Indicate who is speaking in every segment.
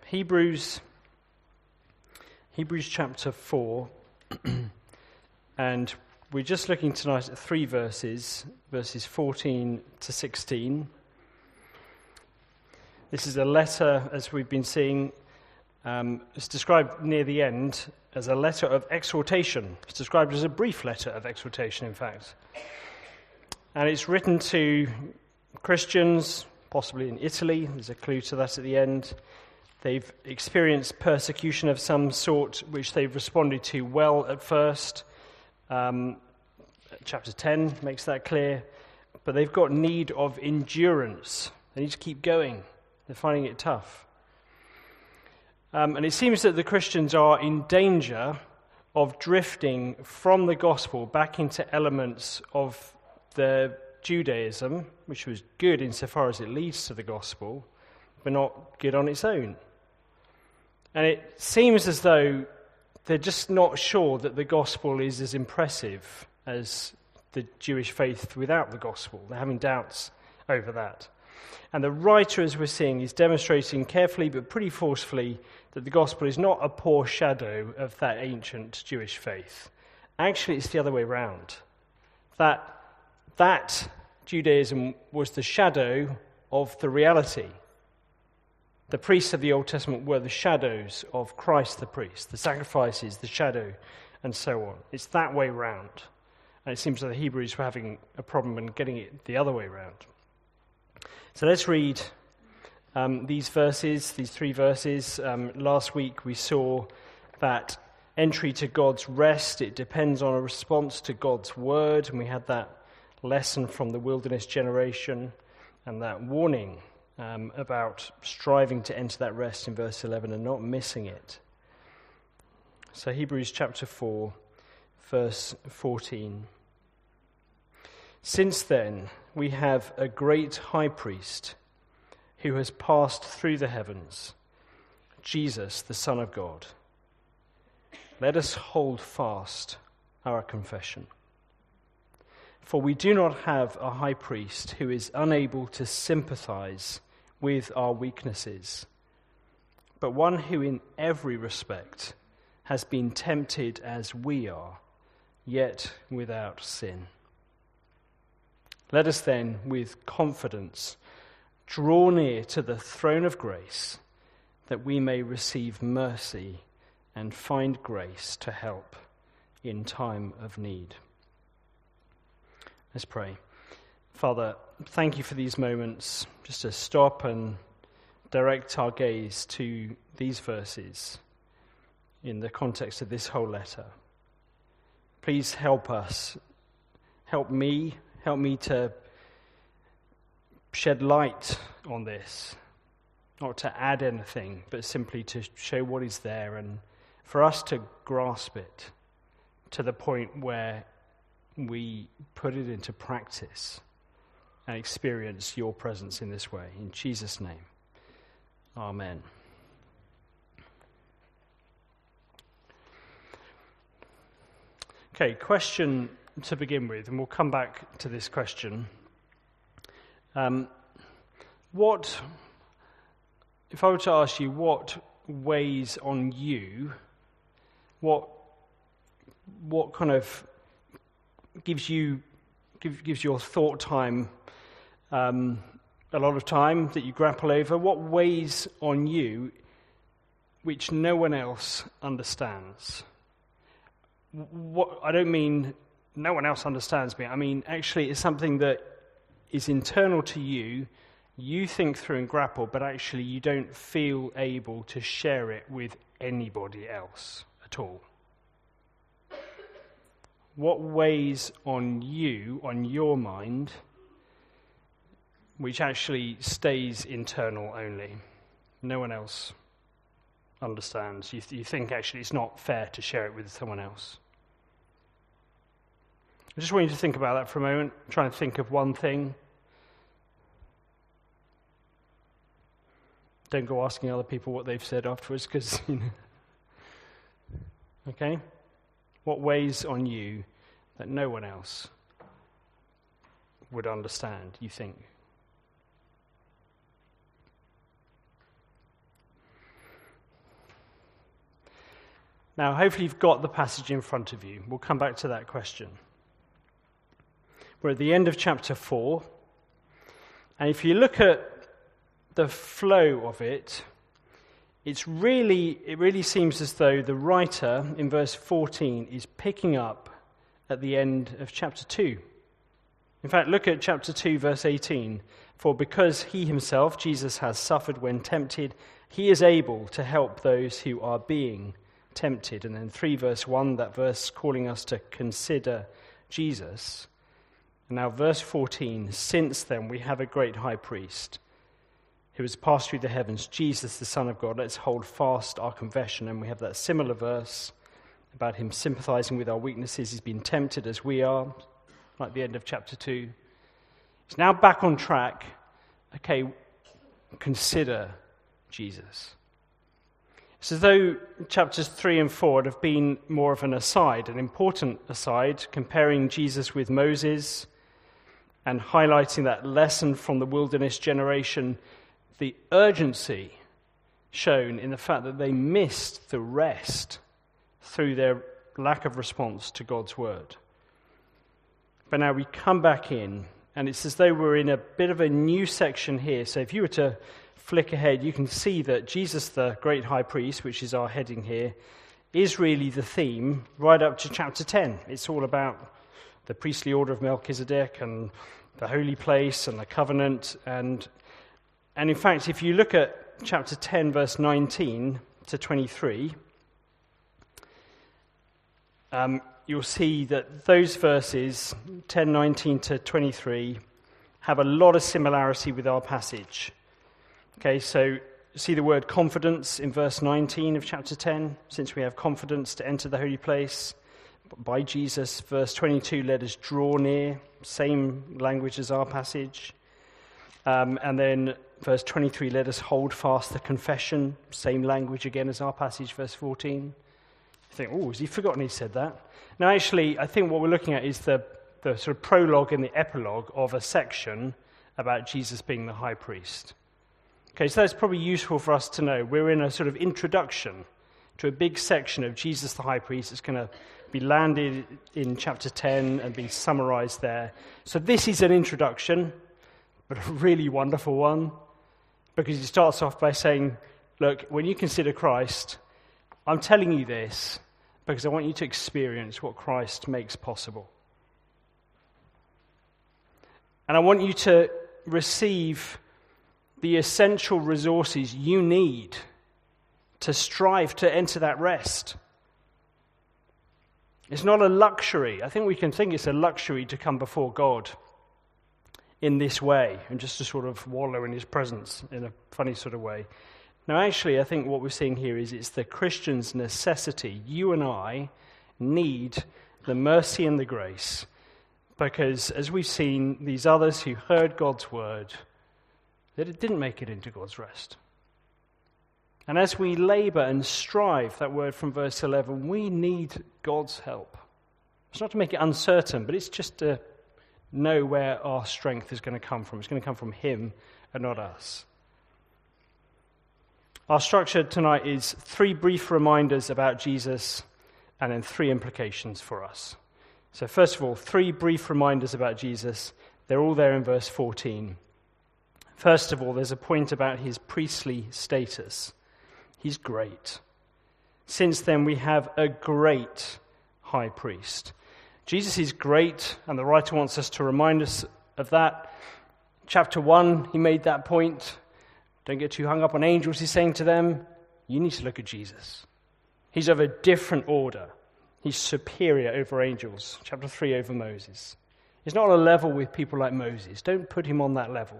Speaker 1: Hebrews chapter 4, and we're just looking tonight at 3 verses 14 to 16. This is a letter, as we've been seeing, it's described near the end as a letter of exhortation. It's described as a brief letter of exhortation, in fact. And it's written to Christians, possibly in Italy. There's a clue to that at the end. They've experienced persecution of some sort, which they've responded to well at first. Chapter 10 makes that clear. But they've got need of endurance. They need to keep going. They're finding it tough. And it seems that the Christians are in danger of drifting from the gospel back into elements of the Judaism, which was good insofar as it leads to the gospel, but not good on its own. And it seems as though they're just not sure that the gospel is as impressive as the Jewish faith without the gospel. They're having doubts over that. And the writer, as we're seeing, is demonstrating carefully but pretty forcefully that the gospel is not a poor shadow of that ancient Jewish faith. Actually, it's the other way around. That Judaism was the shadow of the reality. The priests of the Old Testament were the shadows of Christ the priest, the sacrifices, the shadow, and so on. It's that way round. And it seems that the Hebrews were having a problem in getting it the other way round. So let's read these 3 verses. Last week we saw that entry to God's rest, it depends on a response to God's word, and we had that lesson from the wilderness generation and that warning about striving to enter that rest in verse 11 and not missing it. So Hebrews chapter 4, verse 14. Since then, we have a great high priest who has passed through the heavens, Jesus, the Son of God. Let us hold fast our confession. For we do not have a high priest who is unable to sympathize with our weaknesses, but one who in every respect has been tempted as we are, yet without sin. Let us then, with confidence, draw near to the throne of grace, that we may receive mercy and find grace to help in time of need. Let's pray. Father, thank you for these moments, just to stop and direct our gaze to these verses in the context of this whole letter. Please help us, help me to shed light on this, not to add anything, but simply to show what is there and for us to grasp it to the point where we put it into practice and experience your presence in this way. In Jesus' name, amen. Okay, question to begin with, and we'll come back to this question. What, if I were to ask you, what weighs on you, what kind of gives your thought time a lot of time that you grapple over, what weighs on you which no one else understands? What I don't mean no one else understands me. I mean, actually, it's something that is internal to you. You think through and grapple, but actually you don't feel able to share it with anybody else at all. What weighs on you, on your mind, which actually stays internal only? No one else understands. You think actually it's not fair to share it with someone else. I just want you to think about that for a moment. Try and think of one thing. Don't go asking other people what they've said afterwards, because, Okay? What weighs on you that no one else would understand, you think? Now, hopefully you've got the passage in front of you. We'll come back to that question. We're at the end of chapter 4. And if you look at the flow of it, it really seems as though the writer in verse 14 is picking up at the end of chapter 2. In fact, look at chapter 2, verse 18. For because he himself, Jesus, has suffered when tempted, he is able to help those who are being tempted. And then 3 verse 1, that verse calling us to consider Jesus. And now verse 14, since then we have a great high priest who has passed through the heavens, Jesus, the Son of God. Let's hold fast our confession. And we have that similar verse about him sympathizing with our weaknesses. He's been tempted as we are, like the end of chapter 2. He's now back on track. Okay, consider Jesus. It's as though chapters 3 and 4 have been more of an aside, an important aside, comparing Jesus with Moses and highlighting that lesson from the wilderness generation, the urgency shown in the fact that they missed the rest through their lack of response to God's word. But now we come back in, and it's as though we're in a bit of a new section here. So if you were to flick ahead, you can see that Jesus, the great high priest, which is our heading here, is really the theme right up to chapter 10. It's all about the priestly order of Melchizedek and the holy place and the covenant. And in fact, if you look at chapter 10, verse 19 to 23, you'll see that those verses, 10, 19 to 23, have a lot of similarity with our passage. Okay, so see the word confidence in verse 19 of chapter 10, since we have confidence to enter the holy place by Jesus. Verse 22, let us draw near, same language as our passage. And then verse 23, let us hold fast the confession, same language again as our passage, verse 14. You think, oh, has he forgotten he said that? Now, actually, I think what we're looking at is the sort of prologue and the epilogue of a section about Jesus being the high priest. Okay, so that's probably useful for us to know. We're in a sort of introduction to a big section of Jesus the high priest that's going to be landed in chapter 10 and be summarized there. So this is an introduction, but a really wonderful one, because he starts off by saying, look, when you consider Christ, I'm telling you this because I want you to experience what Christ makes possible. And I want you to receive the essential resources you need to strive to enter that rest. It's not a luxury. I think we can think it's a luxury to come before God in this way and just to sort of wallow in his presence in a funny sort of way. Now, actually, I think what we're seeing here is it's the Christian's necessity. You and I need the mercy and the grace because, as we've seen, these others who heard God's word, that it didn't make it into God's rest. And as we labor and strive, that word from verse 11, we need God's help. It's not to make it uncertain, but it's just to know where our strength is going to come from. It's going to come from him and not us. Our structure tonight is 3 brief reminders about Jesus and then 3 implications for us. So first of all, 3 brief reminders about Jesus. They're all there in verse 14. First of all, there's a point about his priestly status. He's great. Since then, we have a great high priest. Jesus is great, and the writer wants us to remind us of that. Chapter 1, he made that point. Don't get too hung up on angels, he's saying to them. You need to look at Jesus. He's of a different order. He's superior over angels. Chapter 3 over Moses. He's not on a level with people like Moses. Don't put him on that level.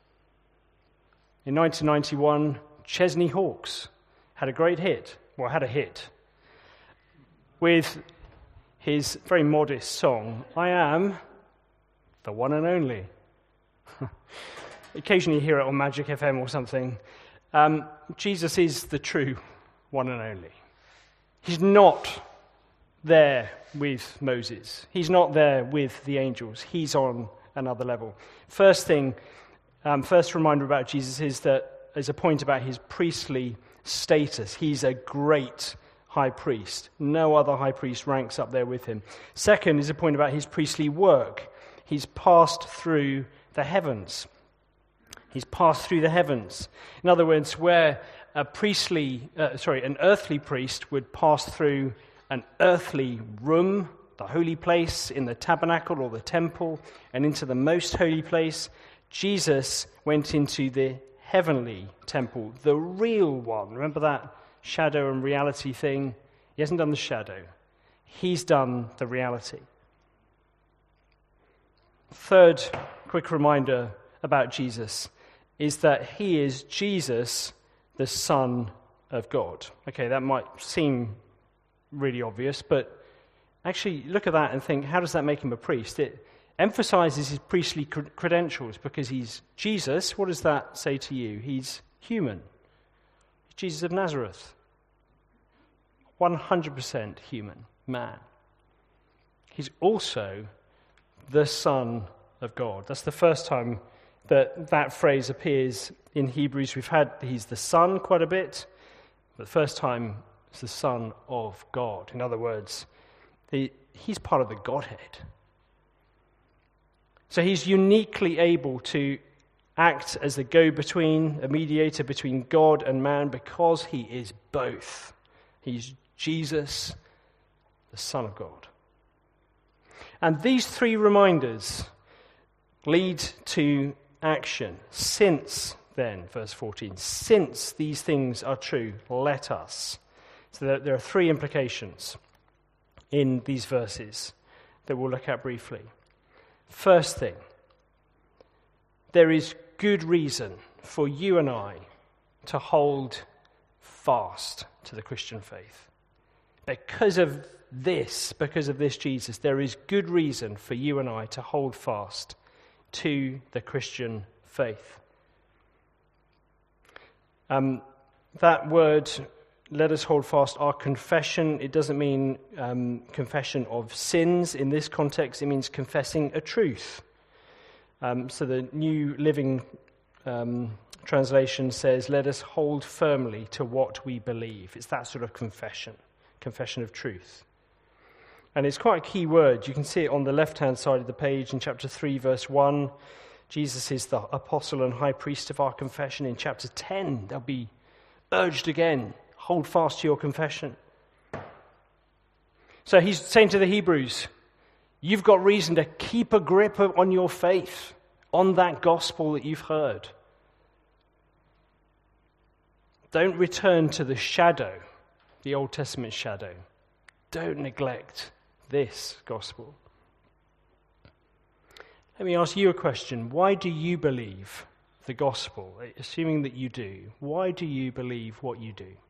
Speaker 1: In 1991, Chesney Hawkes had a great hit. Well, had a hit with his very modest song, I Am the One and Only. Occasionally you hear it on Magic FM or something. Jesus is the true one and only. He's not there with Moses. He's not there with the angels. He's on another level. First reminder about Jesus is a point about his priestly status. He's a great high priest. No other high priest ranks up there with him. Second is a point about his priestly work. He's passed through the heavens. He's passed through the heavens. In other words, where an earthly priest would pass through an earthly room, the holy place in the tabernacle or the temple, and into the most holy place, Jesus went into the heavenly temple, the real one. Remember that shadow and reality thing? He hasn't done the shadow. He's done the reality. Third quick reminder about Jesus is that he is Jesus, the Son of God. Okay, that might seem really obvious, but actually look at that and think, how does that make him a priest? It emphasizes his priestly credentials because he's Jesus. What does that say to you? He's human. He's Jesus of Nazareth. 100% human man. He's also the Son of God. That's the first time that phrase appears in Hebrews. We've had he's the Son quite a bit, but the first time it's the Son of God. In other words, he's part of the Godhead. So he's uniquely able to act as the go-between, a mediator between God and man, because he is both. He's Jesus, the Son of God. And these three reminders lead to action. Since then, verse 14, since these things are true, let us. So there are three implications in these verses that we'll look at briefly. First thing, there is good reason for you and I to hold fast to the Christian faith. Because of this Jesus, there is good reason for you and I to hold fast to the Christian faith. That word, let us hold fast our confession, it doesn't mean confession of sins in this context, it means confessing a truth. So the New Living Translation says, let us hold firmly to what we believe. It's that sort of confession of truth. And it's quite a key word. You can see it on the left-hand side of the page in chapter 3, verse 1. Jesus is the apostle and high priest of our confession. In chapter 10, they'll be urged again, hold fast to your confession. So he's saying to the Hebrews, you've got reason to keep a grip on your faith, on that gospel that you've heard. Don't return to the shadow, the Old Testament shadow. Don't neglect this gospel. Let me ask you a question. Why do you believe the gospel? Assuming that you do, why do you believe what you do?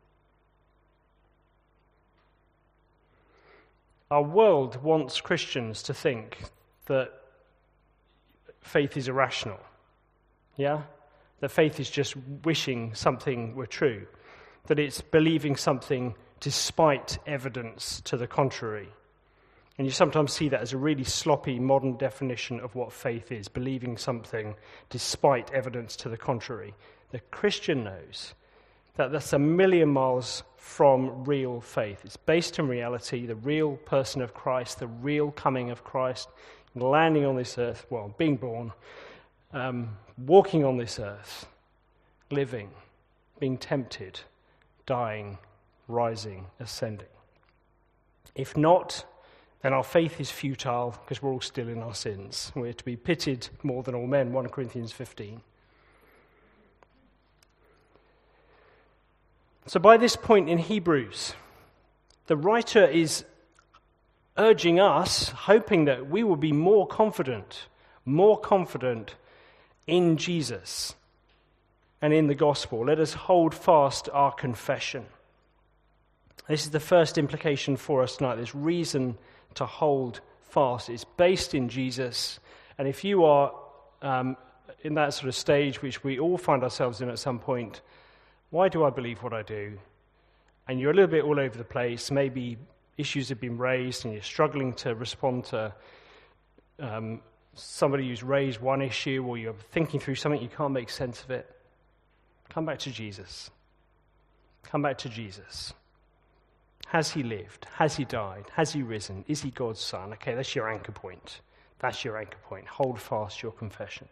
Speaker 1: Our world wants Christians to think that faith is irrational. Yeah? That faith is just wishing something were true. That it's believing something despite evidence to the contrary. And you sometimes see that as a really sloppy modern definition of what faith is, believing something despite evidence to the contrary. The Christian knows that that's a million miles from real faith. It's based in reality, the real person of Christ, the real coming of Christ, landing on this earth, well, being born, walking on this earth, living, being tempted, dying, rising, ascending. If not, then our faith is futile because we're all still in our sins. We're to be pitied more than all men, 1 Corinthians 15. So by this point in Hebrews, the writer is urging us, hoping that we will be more confident in Jesus and in the gospel. Let us hold fast our confession. This is the first implication for us tonight. There's reason to hold fast. It's based in Jesus. And if you are in that sort of stage, which we all find ourselves in at some point, why do I believe what I do? And you're a little bit all over the place. Maybe issues have been raised and you're struggling to respond to somebody who's raised one issue, or you're thinking through something, you can't make sense of it. Come back to Jesus. Come back to Jesus. Has he lived? Has he died? Has he risen? Is he God's son? Okay, that's your anchor point. That's your anchor point. Hold fast your confession.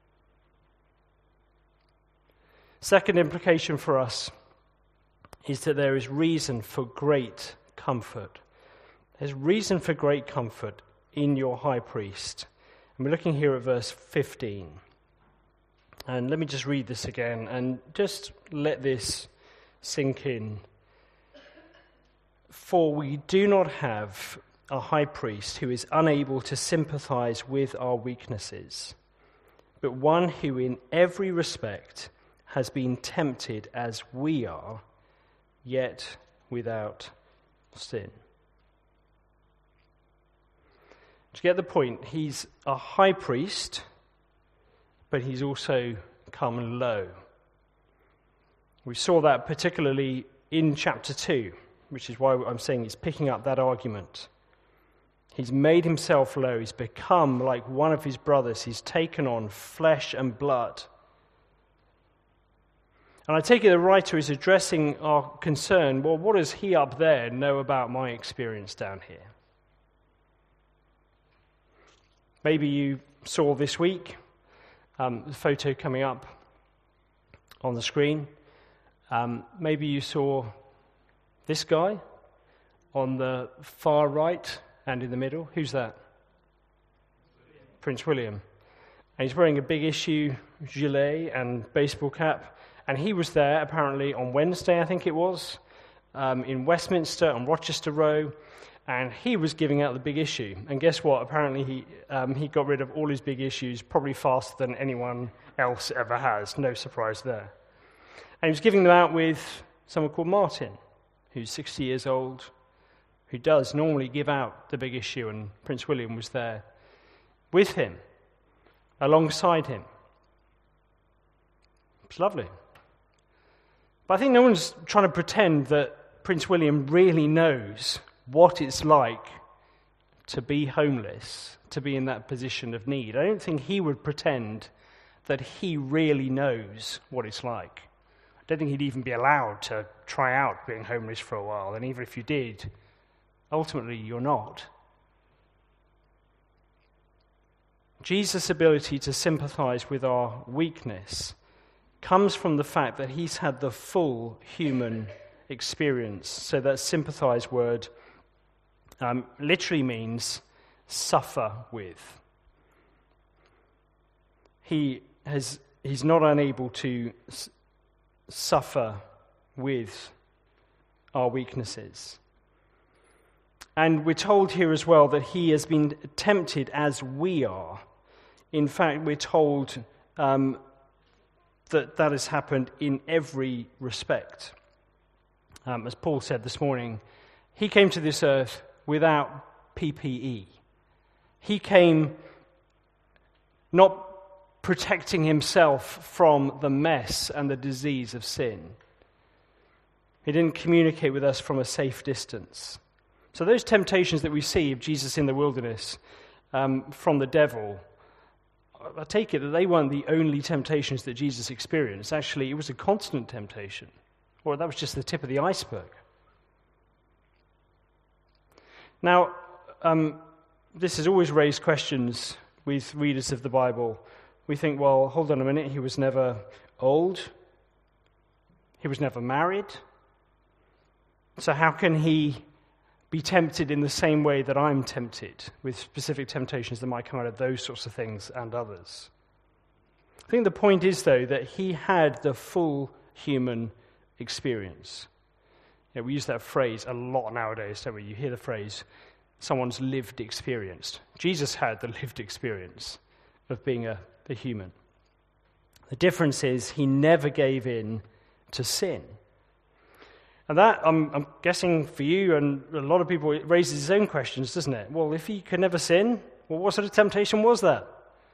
Speaker 1: Second implication for us is that there is reason for great comfort. There's reason for great comfort in your high priest. And we're looking here at verse 15. And let me just read this again and just let this sink in. For we do not have a high priest who is unable to sympathize with our weaknesses, but one who in every respect has been tempted as we are, yet without sin. To get the point, he's a high priest, but he's also come low. We saw that particularly in chapter 2, which is why I'm saying he's picking up that argument. He's made himself low. He's become like one of his brothers. He's taken on flesh and blood. And I take it the writer is addressing our concern, well, what does he up there know about my experience down here? Maybe you saw this week the photo coming up on the screen. Maybe you saw this guy on the far right and in the middle. Who's that? Prince William. And he's wearing a big issue gilet and baseball cap. And he was there apparently on Wednesday, I think it was, in Westminster on Rochester Row. And he was giving out the big issue. And guess what? Apparently he got rid of all his big issues probably faster than anyone else ever has. No surprise there. And he was giving them out with someone called Martin, who's 60 years old, who does normally give out the big issue, and Prince William was there with him, alongside him. It's lovely. But I think no one's trying to pretend that Prince William really knows what it's like to be homeless, to be in that position of need. I don't think he would pretend that he really knows what it's like. I don't think he'd even be allowed to try out being homeless for a while, and even if you did, ultimately you're not. Jesus' ability to sympathize with our weakness comes from the fact that he's had the full human experience. So that sympathize word literally means suffer with. He's not unable to suffer with our weaknesses. And we're told here as well that he has been tempted as we are. In fact, we're told that has happened in every respect. As Paul said this morning, he came to this earth without PPE. He came not protecting himself from the mess and the disease of sin. He didn't communicate with us from a safe distance. So those temptations that we see of Jesus in the wilderness from the devil, I take it that they weren't the only temptations that Jesus experienced. Actually, it was a constant temptation. Or that was just the tip of the iceberg. Now, this has always raised questions with readers of the Bible. We think, well, hold on a minute, he was never old. He was never married. So how can he be tempted in the same way that I'm tempted, with specific temptations that might come out of those sorts of things and others? I think the point is, though, that he had the full human experience. You know, we use that phrase a lot nowadays, don't we? You hear the phrase, someone's lived experience. Jesus had the lived experience of being a human. The difference is he never gave in to sin. And that, I'm guessing for you and a lot of people, it raises its own questions, doesn't it? Well, if he could never sin, well, what sort of temptation was that?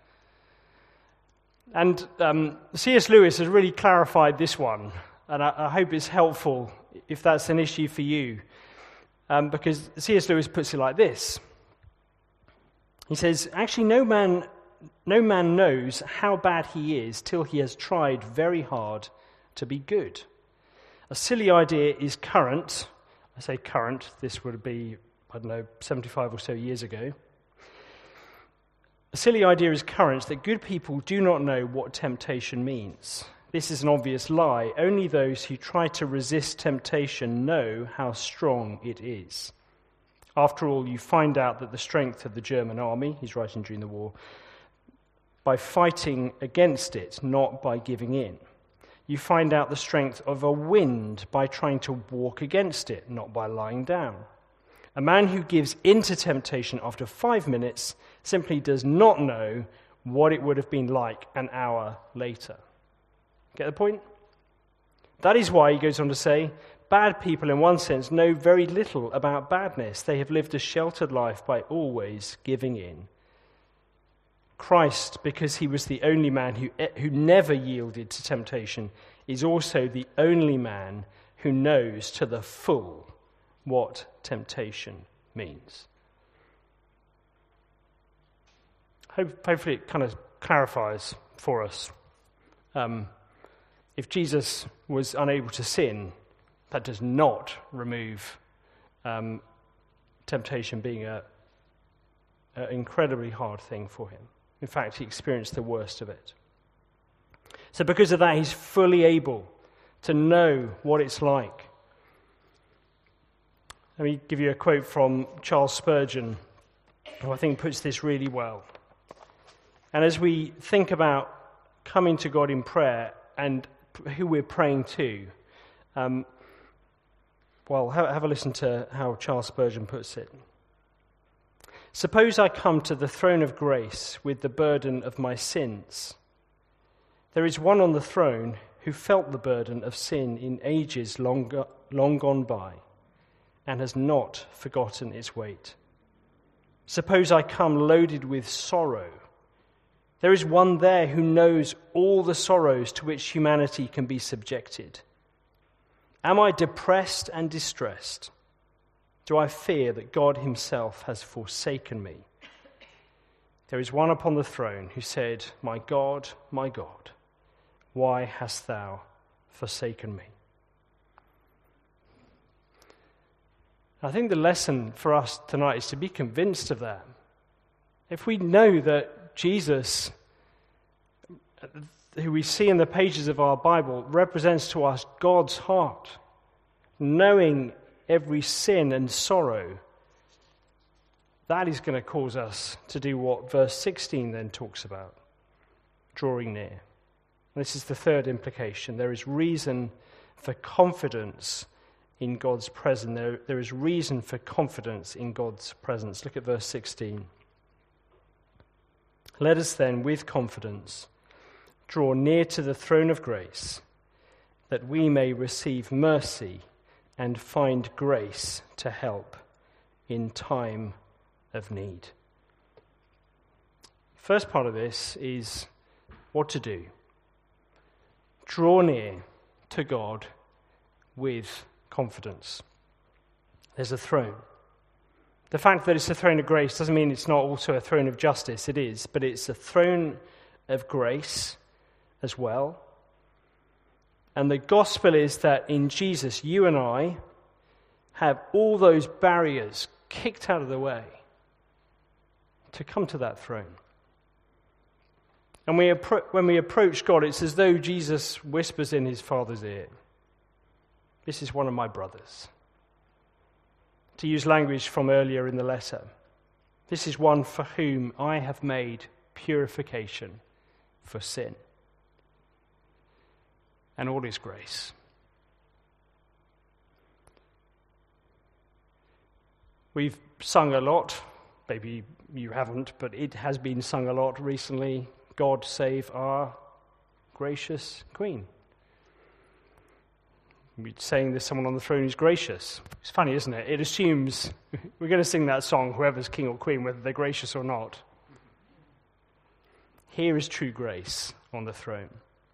Speaker 1: And C.S. Lewis has really clarified this one, and I hope it's helpful if that's an issue for you, because C.S. Lewis puts it like this. He says, actually, no man knows how bad he is till he has tried very hard to be good. A silly idea is current, I say current, this would be, 75 or so years ago. A silly idea is current that good people do not know what temptation means. This is an obvious lie. Only those who try to resist temptation know how strong it is. After all, you find out that the strength of the German army, he's writing during the war, by fighting against it, not by giving in. You find out the strength of a wind by trying to walk against it, not by lying down. A man who gives in to temptation after 5 minutes simply does not know what it would have been like an hour later. Get the point? That is why, he goes on to say, bad people in one sense know very little about badness. They have lived a sheltered life by always giving in. Christ, because he was the only man who never yielded to temptation, is also the only man who knows to the full what temptation means. Hopefully it kind of clarifies for us. If Jesus was unable to sin, that does not remove temptation being an incredibly hard thing for him. In fact, he experienced the worst of it. So because of that, he's fully able to know what it's like. Let me give you a quote from Charles Spurgeon, who I think puts this really well. And as we think about coming to God in prayer and who we're praying to, have a listen to how Charles Spurgeon puts it. Suppose I come to the throne of grace with the burden of my sins. There is one on the throne who felt the burden of sin in ages long gone by and has not forgotten its weight. Suppose I come loaded with sorrow. There is one there who knows all the sorrows to which humanity can be subjected. Am I depressed and distressed? Do I fear that God himself has forsaken me? There is one upon the throne who said, my God, why hast thou forsaken me? I think the lesson for us tonight is to be convinced of that. If we know that Jesus, who we see in the pages of our Bible, represents to us God's heart, knowing every sin and sorrow, that is going to cause us to do what verse 16 then talks about, drawing near. This is the third implication. There is reason for confidence in God's presence. There is reason for confidence in God's presence. Look at verse 16. Let us then, with confidence, draw near to the throne of grace, that we may receive mercy and find grace to help in time of need. First part of this is what to do. Draw near to God with confidence. There's a throne. The fact that it's a throne of grace doesn't mean it's not also a throne of justice. It is, but it's a throne of grace as well. And the gospel is that in Jesus, you and I have all those barriers kicked out of the way to come to that throne. And when we approach God, it's as though Jesus whispers in his Father's ear, this is one of my brothers. To use language from earlier in the letter, this is one for whom I have made purification for sin. And all is grace. We've sung a lot, maybe you haven't, but it has been sung a lot recently. God save our gracious Queen. We're saying there's someone on the throne who's gracious. It's funny, isn't it? It assumes we're going to sing that song, whoever's king or queen, whether they're gracious or not. Here is true grace on the throne.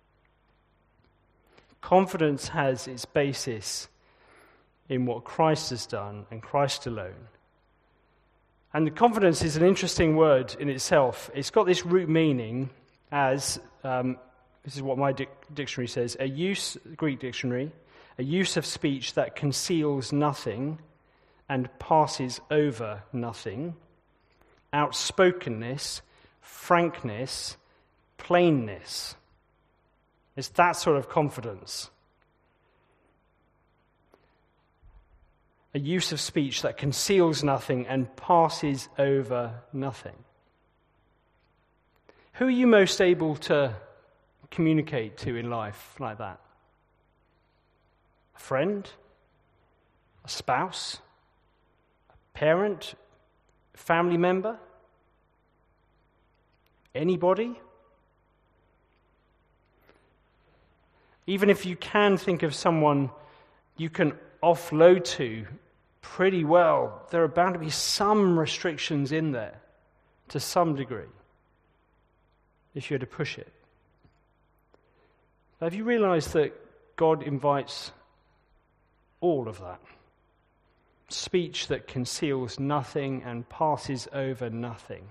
Speaker 1: Confidence has its basis in what Christ has done and Christ alone. And the confidence is an interesting word in itself. It's got this root meaning as, this is what my dictionary says, a use, Greek dictionary, a use of speech that conceals nothing and passes over nothing, outspokenness, frankness, plainness. It's that sort of confidence. A use of speech that conceals nothing and passes over nothing. Who are you most able to communicate to in life like that? A friend? A spouse? A parent? A family member? Anybody? Even if you can think of someone you can offload to pretty well, there are bound to be some restrictions in there to some degree if you were to push it. Have you realized that God invites all of that? Speech that conceals nothing and passes over nothing.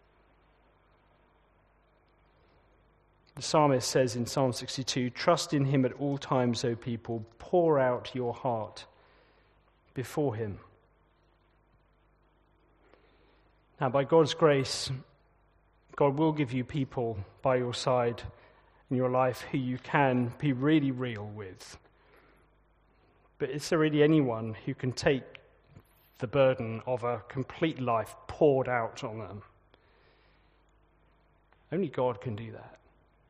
Speaker 1: The psalmist says in Psalm 62, "Trust in him at all times, O people. Pour out your heart before him." Now, by God's grace, God will give you people by your side in your life who you can be really real with. But is there really anyone who can take the burden of a complete life poured out on them? Only God can do that.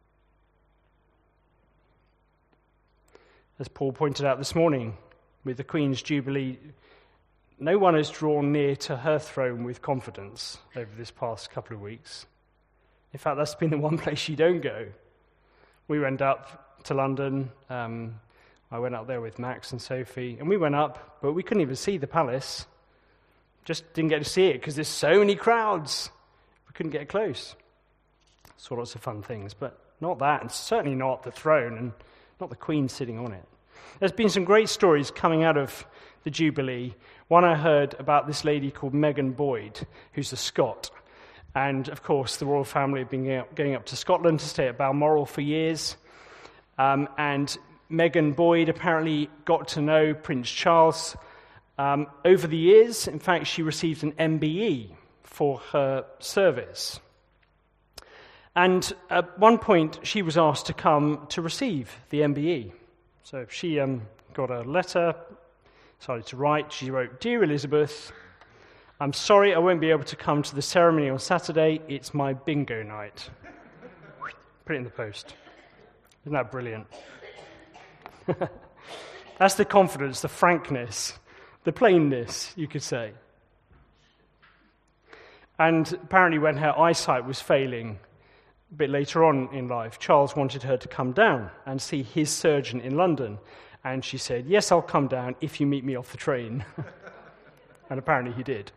Speaker 1: As Paul pointed out this morning with the Queen's Jubilee, no one has drawn near to her throne with confidence over this past couple of weeks. In fact, that's been the one place you don't go. We went up to London. I went up there with Max and Sophie, and we went up, but we couldn't even see the palace. Just didn't get to see it because there's so many crowds. We couldn't get close. Saw lots of fun things, but not that, and certainly not the throne, and not the Queen sitting on it. There's been some great stories coming out of the Jubilee. One I heard about this lady called Megan Boyd, who's a Scot. And, of course, the royal family have been going up to Scotland to stay at Balmoral for years. And Megan Boyd apparently got to know Prince Charles over the years. In fact, she received an MBE for her service. And at one point, she was asked to come to receive the MBE. So she got a letter, decided to write. She wrote, "Dear Elizabeth, I'm sorry I won't be able to come to the ceremony on Saturday. It's my bingo night." Put it in the post. Isn't that brilliant? That's the confidence, the frankness, the plainness, you could say. And apparently when her eyesight was failing a bit later on in life, Charles wanted her to come down and see his surgeon in London. And she said, "Yes, I'll come down if you meet me off the train." And apparently he did.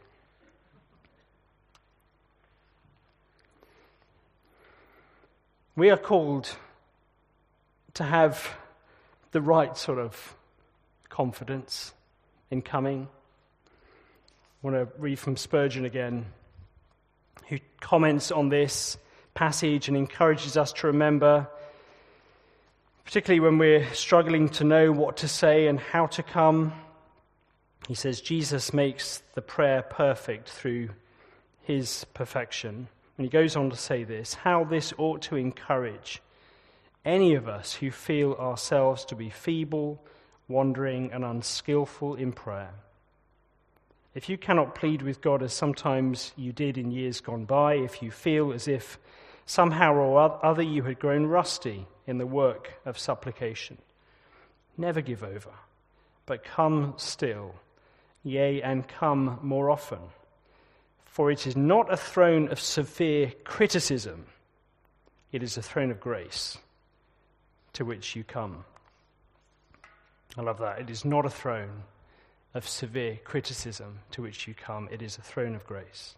Speaker 1: We are called to have the right sort of confidence in coming. I want to read from Spurgeon again, who comments on this passage and encourages us to remember, particularly when we're struggling to know what to say and how to come. He says, Jesus makes the prayer perfect through his perfection. And he goes on to say this, how this ought to encourage any of us who feel ourselves to be feeble, wandering, and unskillful in prayer. If you cannot plead with God as sometimes you did in years gone by, if you feel as if somehow or other you had grown rusty in the work of supplication, never give over, but come still, yea, and come more often. For it is not a throne of severe criticism, it is a throne of grace to which you come. I love that. It is not a throne of severe criticism to which you come, it is a throne of grace.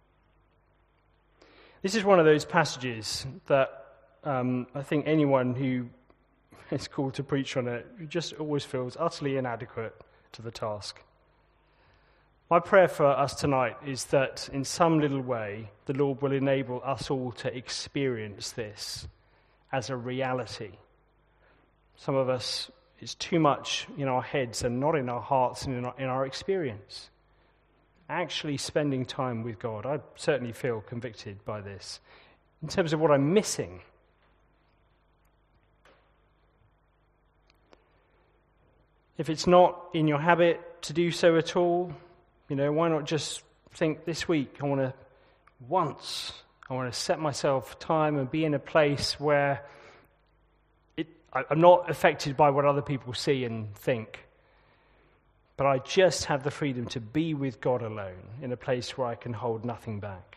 Speaker 1: This is one of those passages that I think anyone who is called to preach on it just always feels utterly inadequate to the task. My prayer for us tonight is that in some little way the Lord will enable us all to experience this as a reality. Some of us, It's too much in our heads and not in our hearts and in our experience. Actually spending time with God. I certainly feel convicted by this in terms of what I'm missing. If it's not in your habit to do so at all, why not just think this week, I want to set myself time and be in a place where I'm not affected by what other people see and think, but I just have the freedom to be with God alone in a place where I can hold nothing back.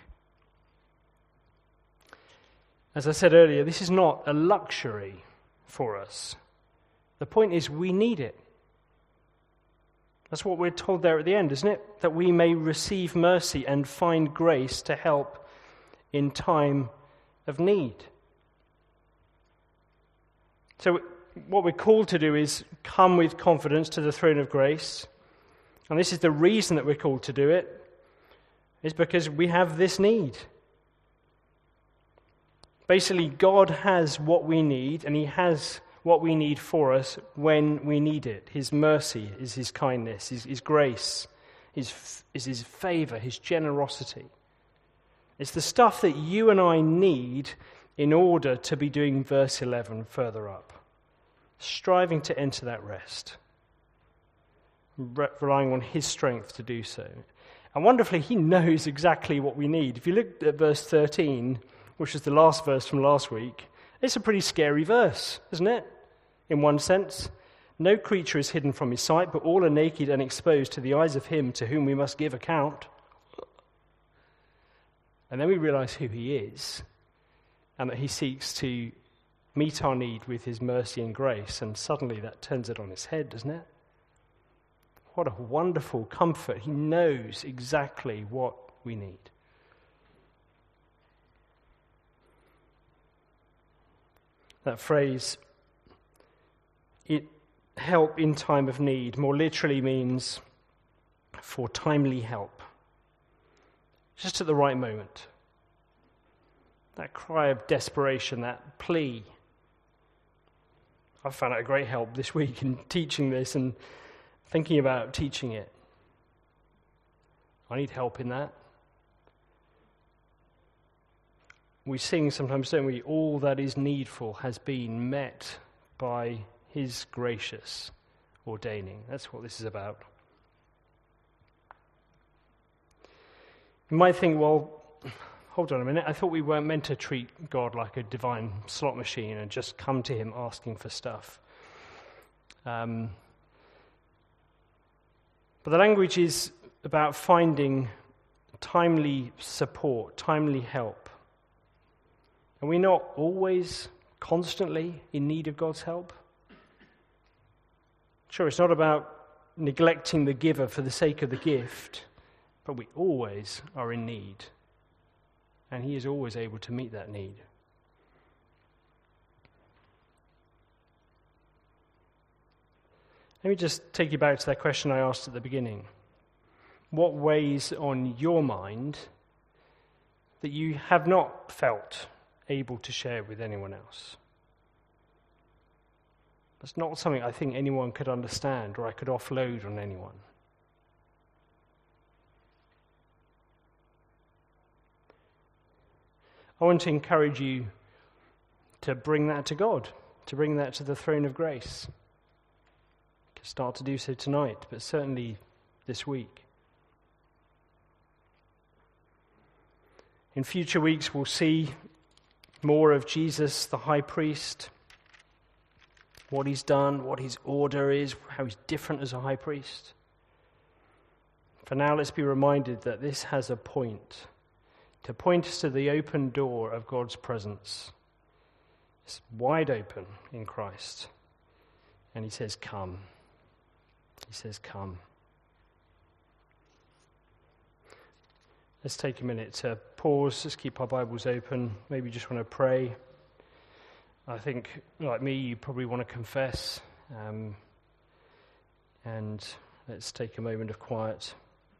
Speaker 1: As I said earlier, this is not a luxury for us. The point is we need it. That's what we're told there at the end, isn't it? That we may receive mercy and find grace to help in time of need. So what we're called to do is come with confidence to the throne of grace. And this is the reason that we're called to do it, is because we have this need. Basically, God has what we need, and he has what we need for us when we need it. His mercy is his kindness, his grace, is his favor, his generosity. It's the stuff that you and I need in order to be doing verse 11 further up. Striving to enter that rest. Relying on his strength to do so. And wonderfully, he knows exactly what we need. If you look at verse 13, which is the last verse from last week, it's a pretty scary verse, isn't it? In one sense. No creature is hidden from his sight, but all are naked and exposed to the eyes of him to whom we must give account. And then we realize who he is, and that he seeks to meet our need with his mercy and grace, and suddenly that turns it on its head, doesn't it? What a wonderful comfort. He knows exactly what we need. That phrase, help in time of need, more literally means for timely help. Just at the right moment. That cry of desperation, that plea. I found it a great help this week in teaching this and thinking about teaching it. I need help in that. We sing sometimes, don't we? All that is needful has been met by his gracious ordaining. That's what this is about. You might think, well, hold on a minute. I thought we weren't meant to treat God like a divine slot machine and just come to him asking for stuff. But the language is about finding timely support, timely help. Are we not always, constantly in need of God's help? Sure, it's not about neglecting the giver for the sake of the gift, but we always are in need. And he is always able to meet that need. Let me just take you back to that question I asked at the beginning. What weighs on your mind that you have not felt able to share with anyone else? That's not something I think anyone could understand or I could offload on anyone. I want to encourage you to bring that to God, to bring that to the throne of grace. You can start to do so tonight, but certainly this week. In future weeks, we'll see more of Jesus, the high priest, what he's done, what his order is, how he's different as a high priest. For now, let's be reminded that this has a point, to point us to the open door of God's presence. It's wide open in Christ. And he says, come. He says, come. Let's take a minute to pause. Let's keep our Bibles open. Maybe you just want to pray. I think, like me, you probably want to confess. And let's take a moment of quiet.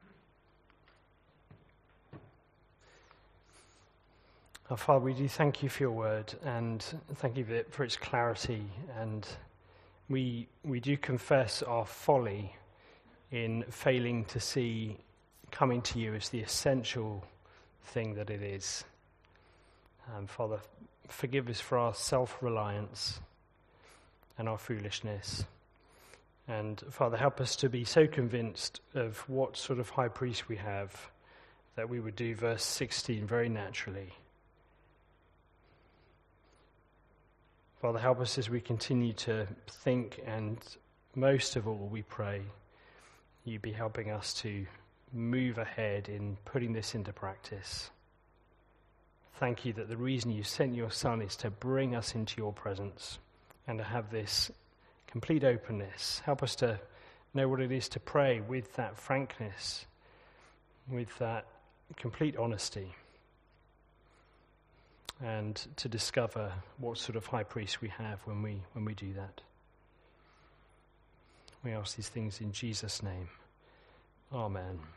Speaker 1: Our Father, we do thank you for your word, and thank you for its clarity and We do confess our folly in failing to see coming to you as the essential thing that it is. Father, forgive us for our self-reliance and our foolishness. And Father, help us to be so convinced of what sort of high priest we have that we would do verse 16 very naturally. Father, help us as we continue to think, and most of all, we pray, you be helping us to move ahead in putting this into practice. Thank you that the reason you sent your Son is to bring us into your presence and to have this complete openness. Help us to know what it is to pray with that frankness, with that complete honesty, and to discover what sort of high priest we have when we do that. We ask these things in Jesus' name. Amen.